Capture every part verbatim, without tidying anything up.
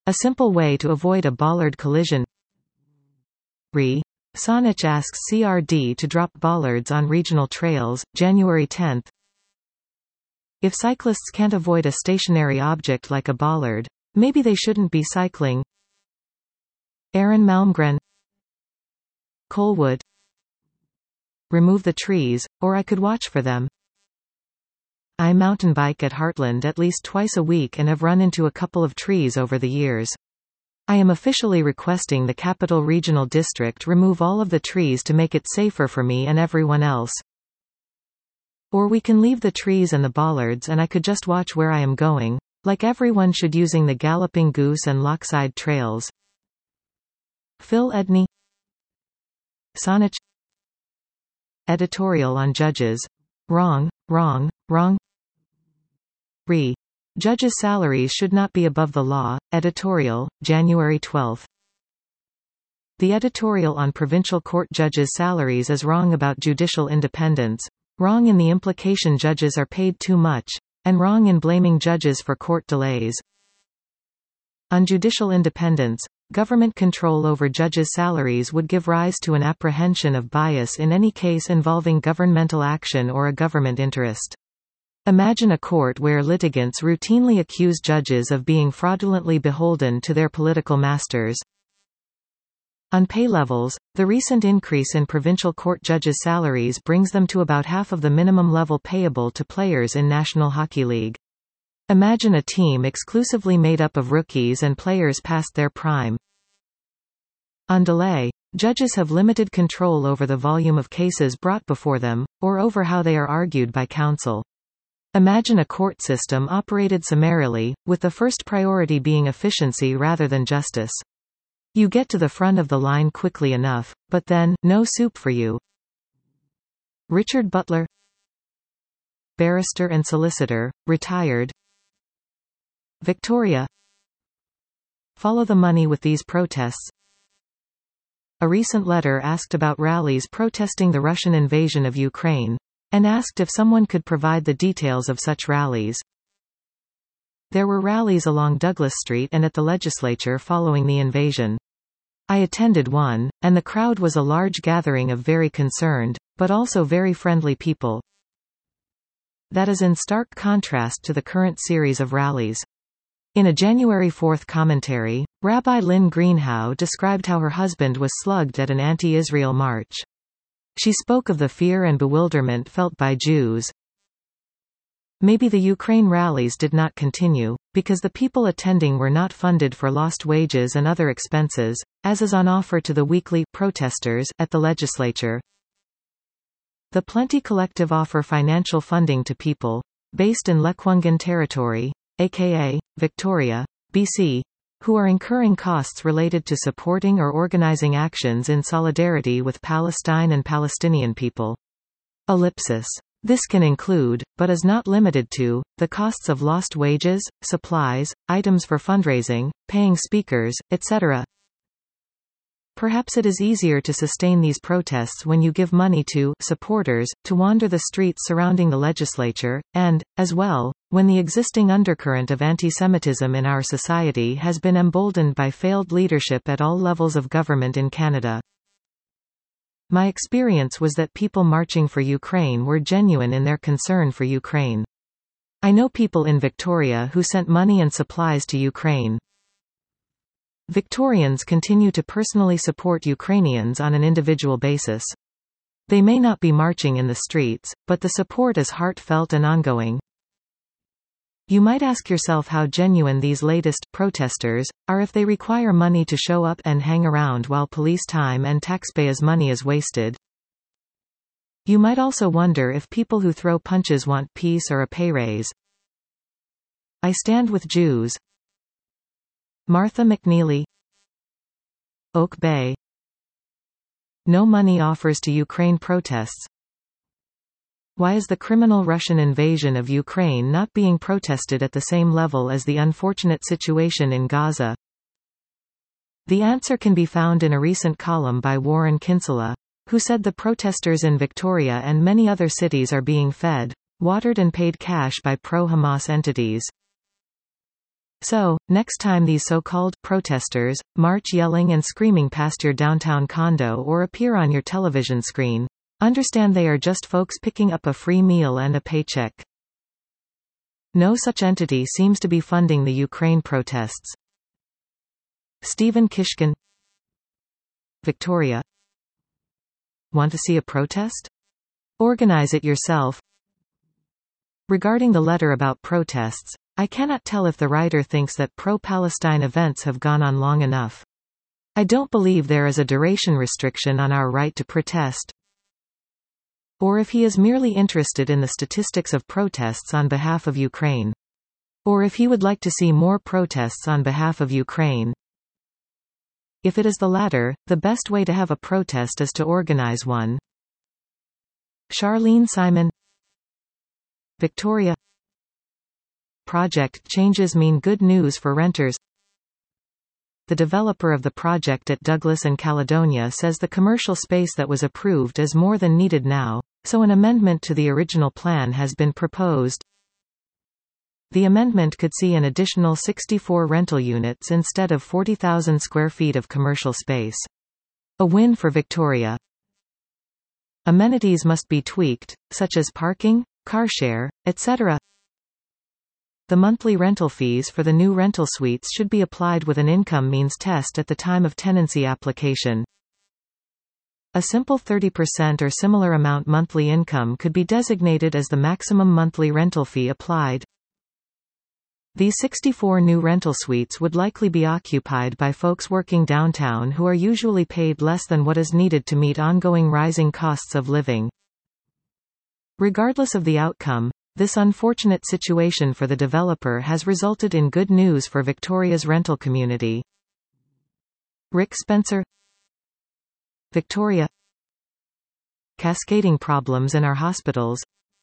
A simple way to avoid a bollard collision. Re. Sonich asks C R D to drop bollards on regional trails, January tenth. If cyclists can't avoid a stationary object like a bollard, maybe they shouldn't be cycling. Aaron Malmgren. Colwood. Remove the trees, or I could watch for them. I mountain bike at Heartland at least twice a week and have run into a couple of trees over the years. I am officially requesting the Capital Regional District remove all of the trees to make it safer for me and everyone else. Or we can leave the trees and the bollards and I could just watch where I am going, like everyone should using the Galloping Goose and Lochside trails. Phil Edney. Sonich. Editorial on judges. Wrong, wrong, wrong. Re. Judges' salaries should not be above the law. Editorial, January twelfth. The editorial on provincial court judges' salaries is wrong about judicial independence, wrong in the implication judges are paid too much, and wrong in blaming judges for court delays. On judicial independence, government control over judges' salaries would give rise to an apprehension of bias in any case involving governmental action or a government interest. Imagine a court where litigants routinely accuse judges of being fraudulently beholden to their political masters. On pay levels, the recent increase in provincial court judges' salaries brings them to about half of the minimum level payable to players in National Hockey League. Imagine a team exclusively made up of rookies and players past their prime. On delay, judges have limited control over the volume of cases brought before them, or over how they are argued by counsel. Imagine a court system operated summarily, with the first priority being efficiency rather than justice. You get to the front of the line quickly enough, but then, no soup for you. Richard Butler. Barrister and solicitor, retired. Victoria. Follow the money with these protests. A recent letter asked about rallies protesting the Russian invasion of Ukraine, and asked if someone could provide the details of such rallies. There were rallies along Douglas Street and at the legislature following the invasion. I attended one, and the crowd was a large gathering of very concerned, but also very friendly people. That is in stark contrast to the current series of rallies. In a January fourth commentary, Rabbi Lynn Greenhow described how her husband was slugged at an anti-Israel march. She spoke of the fear and bewilderment felt by Jews. Maybe the Ukraine rallies did not continue, because the people attending were not funded for lost wages and other expenses, as is on offer to the weekly protesters at the legislature. The Plenty Collective offer financial funding to people based in Lekwungen territory, aka Victoria, B C, who are incurring costs related to supporting or organizing actions in solidarity with Palestine and Palestinian people. Ellipsis. This can include, but is not limited to, the costs of lost wages, supplies, items for fundraising, paying speakers, et cetera. Perhaps it is easier to sustain these protests when you give money to supporters to wander the streets surrounding the legislature, and, as well, when the existing undercurrent of anti-Semitism in our society has been emboldened by failed leadership at all levels of government in Canada. My experience was that people marching for Ukraine were genuine in their concern for Ukraine. I know people in Victoria who sent money and supplies to Ukraine. Victorians continue to personally support Ukrainians on an individual basis. They may not be marching in the streets, but the support is heartfelt and ongoing. You might ask yourself how genuine these latest protesters are if they require money to show up and hang around while police time and taxpayers' money is wasted. You might also wonder if people who throw punches want peace or a pay raise. I stand with Jews. Martha McNeely. Oak Bay. No money offers to Ukraine protests. Why is the criminal Russian invasion of Ukraine not being protested at the same level as the unfortunate situation in Gaza? The answer can be found in a recent column by Warren Kinsella, who said the protesters in Victoria and many other cities are being fed, watered and paid cash by pro-Hamas entities. So, next time these so-called protesters march yelling and screaming past your downtown condo or appear on your television screen, understand they are just folks picking up a free meal and a paycheck. No such entity seems to be funding the Ukraine protests. Stephen Kishkin, Victoria. Want to see a protest? Organize it yourself. Regarding the letter about protests, I cannot tell if the writer thinks that pro-Palestine events have gone on long enough. I don't believe there is a duration restriction on our right to protest, or if he is merely interested in the statistics of protests on behalf of Ukraine, or if he would like to see more protests on behalf of Ukraine. If it is the latter, the best way to have a protest is to organize one. Charlene Simon, Victoria. Project changes mean good news for renters. The developer of the project at Douglas and Caledonia says the commercial space that was approved is more than needed now, so an amendment to the original plan has been proposed. The amendment could see an additional sixty-four rental units instead of forty thousand square feet of commercial space. A win for Victoria. Amenities must be tweaked, such as parking, car share, et cetera. The monthly rental fees for the new rental suites should be applied with an income means test at the time of tenancy application. A simple thirty percent or similar amount monthly income could be designated as the maximum monthly rental fee applied. These sixty-four new rental suites would likely be occupied by folks working downtown who are usually paid less than what is needed to meet ongoing rising costs of living. Regardless of the outcome, this unfortunate situation for the developer has resulted in good news for Victoria's rental community. Rick Spencer, Victoria. Cascading problems in our hospitals.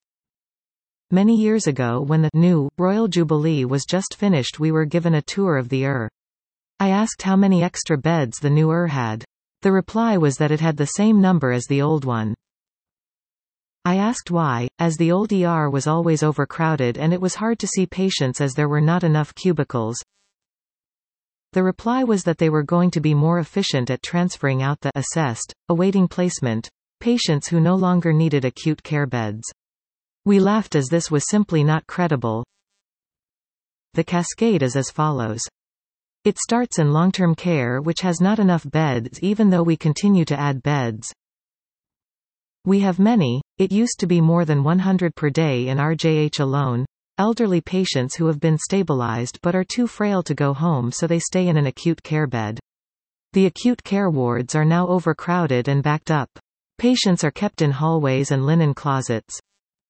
Many years ago, when the new Royal Jubilee was just finished, we were given a tour of the E R. I asked how many extra beds the new E R had. The reply was that it had the same number as the old one. I asked why, as the old E R was always overcrowded and it was hard to see patients as there were not enough cubicles. The reply was that they were going to be more efficient at transferring out the assessed, awaiting placement patients who no longer needed acute care beds. We laughed as this was simply not credible. The cascade is as follows. It starts in long-term care, which has not enough beds even though we continue to add beds. We have many, it used to be more than one hundred per day in R J H alone, elderly patients who have been stabilized but are too frail to go home, so they stay in an acute care bed. The acute care wards are now overcrowded and backed up. Patients are kept in hallways and linen closets.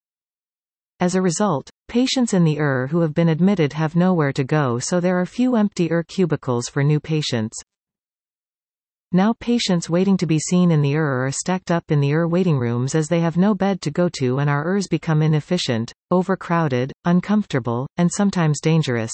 As a result, patients in the E R who have been admitted have nowhere to go, so there are few empty E R cubicles for new patients. Now patients waiting to be seen in the E R are stacked up in the E R waiting rooms as they have no bed to go to, and our E Rs become inefficient, overcrowded, uncomfortable, and sometimes dangerous.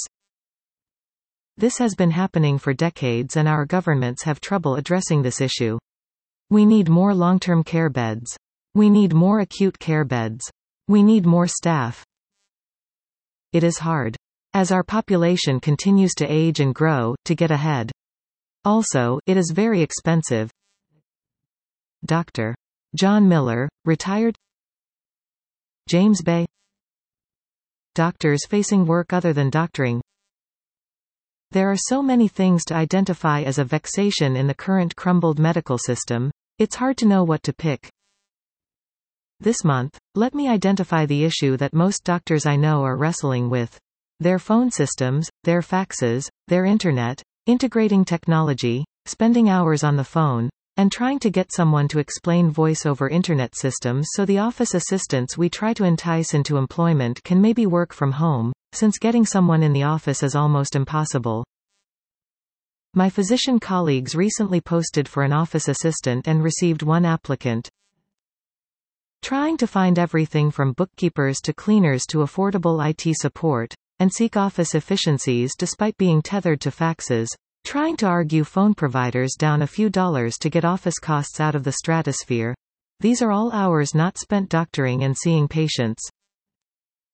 This has been happening for decades and our governments have trouble addressing this issue. We need more long-term care beds. We need more acute care beds. We need more staff. It is hard, as our population continues to age and grow, to get ahead. Also, it is very expensive. Doctor John Miller, retired. James Bay. Doctors facing work other than doctoring. There are so many things to identify as a vexation in the current crumbled medical system, it's hard to know what to pick. This month, let me identify the issue that most doctors I know are wrestling with. Their phone systems, their faxes, their internet, integrating technology, spending hours on the phone, and trying to get someone to explain voice over internet systems so the office assistants we try to entice into employment can maybe work from home, since getting someone in the office is almost impossible. My physician colleagues recently posted for an office assistant and received one applicant. Trying to find everything from bookkeepers to cleaners to affordable I T support, and seek office efficiencies despite being tethered to faxes, trying to argue phone providers down a few dollars to get office costs out of the stratosphere. These are all hours not spent doctoring and seeing patients.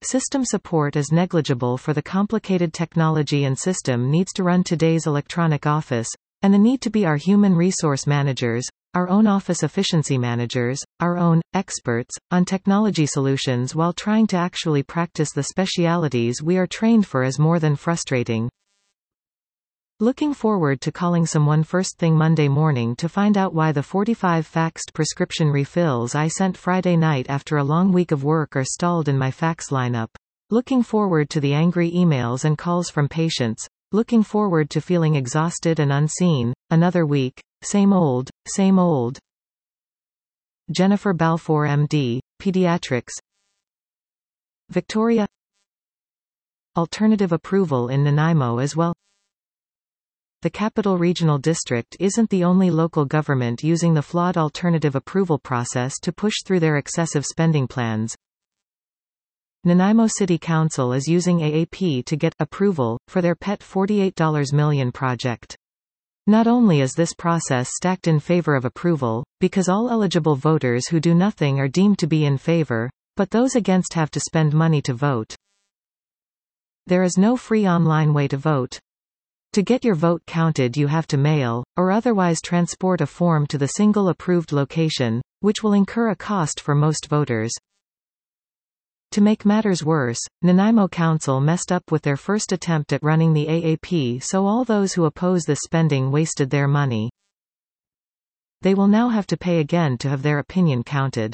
System support is negligible for the complicated technology and system needs to run today's electronic office, and the need to be our human resource managers, our own office efficiency managers, our own experts on technology solutions while trying to actually practice the specialities we are trained for is more than frustrating. Looking forward to calling someone first thing Monday morning to find out why the forty-five faxed prescription refills I sent Friday night after a long week of work are stalled in my fax lineup. Looking forward to the angry emails and calls from patients. Looking forward to feeling exhausted and unseen. Another week. Same old, same old. Jennifer Balfour M D, Pediatrics. Victoria. Alternative approval in Nanaimo as well. The Capital Regional District isn't the only local government using the flawed alternative approval process to push through their excessive spending plans. Nanaimo City Council is using A A P to get approval for their pet forty-eight million dollars project. Not only is this process stacked in favor of approval, because all eligible voters who do nothing are deemed to be in favor, but those against have to spend money to vote. There is no free online way to vote. To get your vote counted you have to mail, or otherwise transport a form to the single approved location, which will incur a cost for most voters. To make matters worse, Nanaimo Council messed up with their first attempt at running the A A P, so all those who oppose this spending wasted their money. They will now have to pay again to have their opinion counted.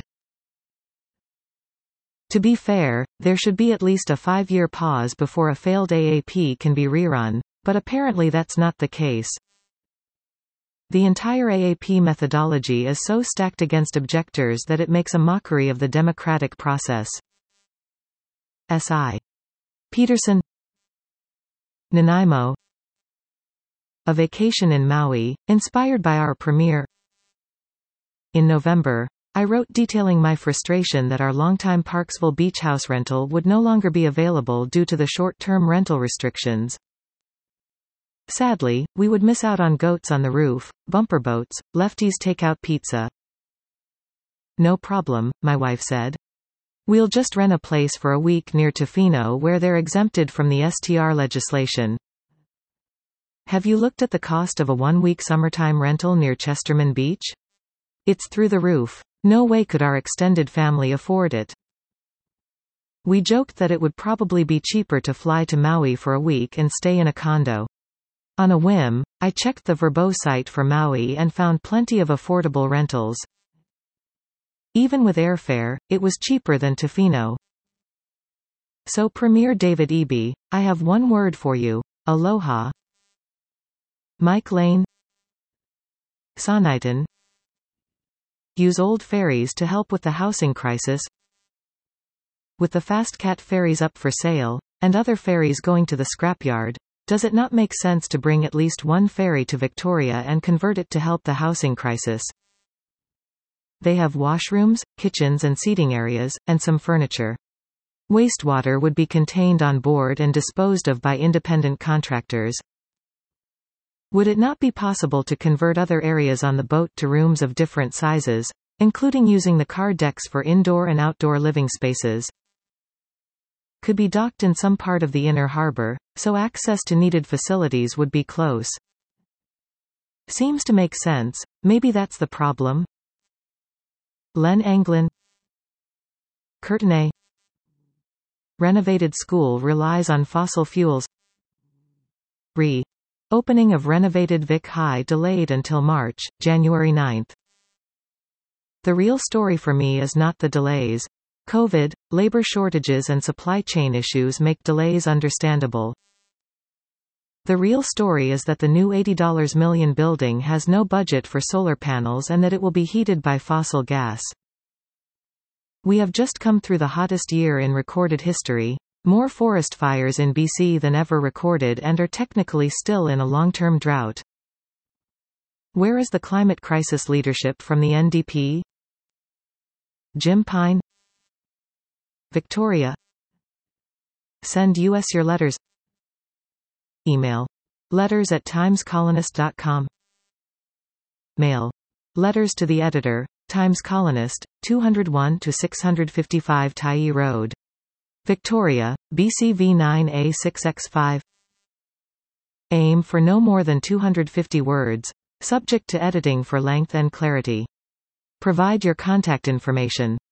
To be fair, there should be at least a five-year pause before a failed A A P can be rerun. But apparently that's not the case. The entire A A P methodology is so stacked against objectors that it makes a mockery of the democratic process. S I Peterson. Nanaimo. A vacation in Maui, inspired by our premiere. In November, I wrote detailing my frustration that our longtime Parksville beach house rental would no longer be available due to the short-term rental restrictions. Sadly, we would miss out on goats on the roof, bumper boats, Lefty's takeout pizza. No problem, my wife said. We'll just rent a place for a week near Tofino where they're exempted from the S T R legislation. Have you looked at the cost of a one-week summertime rental near Chesterman Beach? It's through the roof. No way could our extended family afford it. We joked that it would probably be cheaper to fly to Maui for a week and stay in a condo. On a whim, I checked the Vrbo site for Maui and found plenty of affordable rentals. Even with airfare, it was cheaper than Tofino. So Premier David Eby, I have one word for you. Aloha. Mike Lane. Soniton. Use old ferries to help with the housing crisis. With the Fast Cat ferries up for sale, and other ferries going to the scrapyard, does it not make sense to bring at least one ferry to Victoria and convert it to help the housing crisis? They have washrooms, kitchens and seating areas, and some furniture. Wastewater would be contained on board and disposed of by independent contractors. Would it not be possible to convert other areas on the boat to rooms of different sizes, including using the car decks for indoor and outdoor living spaces? Could be docked in some part of the inner harbor, so access to needed facilities would be close. Seems to make sense. Maybe that's the problem. Len Anglin. Courtenay. Renovated school relies on fossil fuels. Re-opening of renovated Vic High delayed until March, January ninth. The real story for me is not the delays. COVID, labor shortages and supply chain issues make delays understandable. The real story is that the new eighty million dollars building has no budget for solar panels and that it will be heated by fossil gas. We have just come through the hottest year in recorded history, more forest fires in B C than ever recorded, and are technically still in a long-term drought. Where is the climate crisis leadership from the N D P? Jim Pine. Victoria. Send us your letters. Email. Letters at times colonist dot com. Mail. Letters to the editor, Times Colonist, two oh one to six fifty-five Tyee Road. Victoria, B C V nine A six by five. Aim for no more than two hundred fifty words, subject to editing for length and clarity. Provide your contact information.